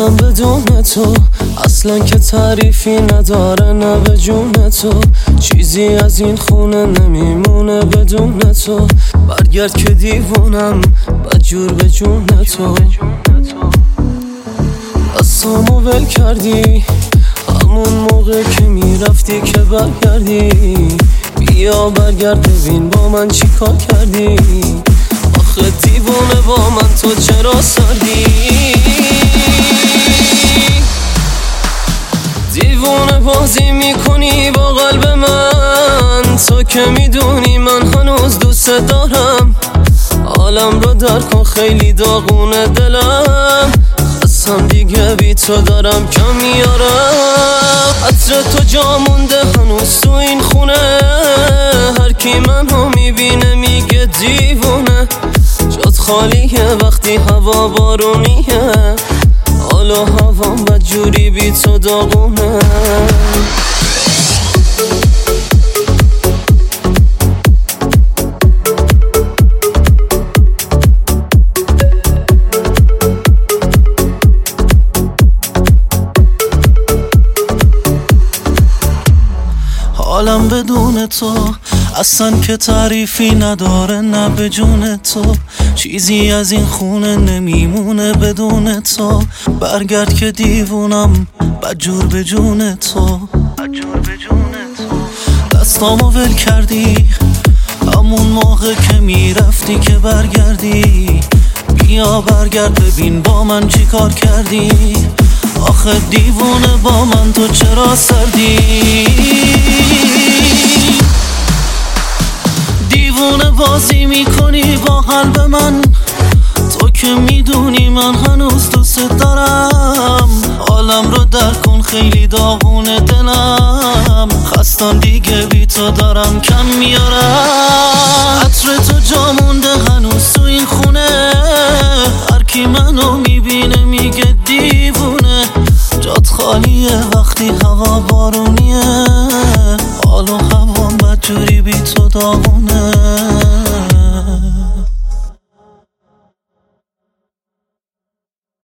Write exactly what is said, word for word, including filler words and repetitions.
حالم بدون تو اصلا که تعریفی نداره، نه به جون تو چیزی از این خونه نمیمونه بدون تو. برگرد که دیوونم بدجور به جون تو. دستامو ول کردی همون موقع که میرفتی که برگردی. بیا برگرد ببین با من چی کار کردی. آخه دیوونه با من تو چرا سردی. دیوونه بازی میکنی با قلب من، تو که میدونی من هنوز دوست دارم. حالم رو در کن خیلی داغونه دلم، خستم دیگه بی تو دارم کم میارم. عطر تو جا مونده هنوز تو این خونه، هر کی منو میبینه میگه دیوونه. جات خالیه وقتی هوا بارونیه، حال و هوام بدجوری بی تو داغونه. حالم بدون تو اصلا که تعریفی نداره، نه به جون تو چیزی از این خونه نمیمونه بدون تو. برگرد که دیوونم بدجور به جون تو. دستامو ول کردی همون موقع که میرفتی که برگردی. بیا برگرد ببین با من چی کار کردی. آخه دیوونه با من تو چرا سردی. دیوونه بازی میکنی با قلب من، تو که میدونی من هنوز دوست دارم. حالم رو در کن خیلی داغونه دلم، خستم دیگه بی تو دارم کم میارم. عطر تو جا مونده هنوز تو این خونه، هر کی منو میبینه میگه دیوونه. جات خالیه وقتی هوا بارونیه، حال و هوام بدجوری بی تو داغونه.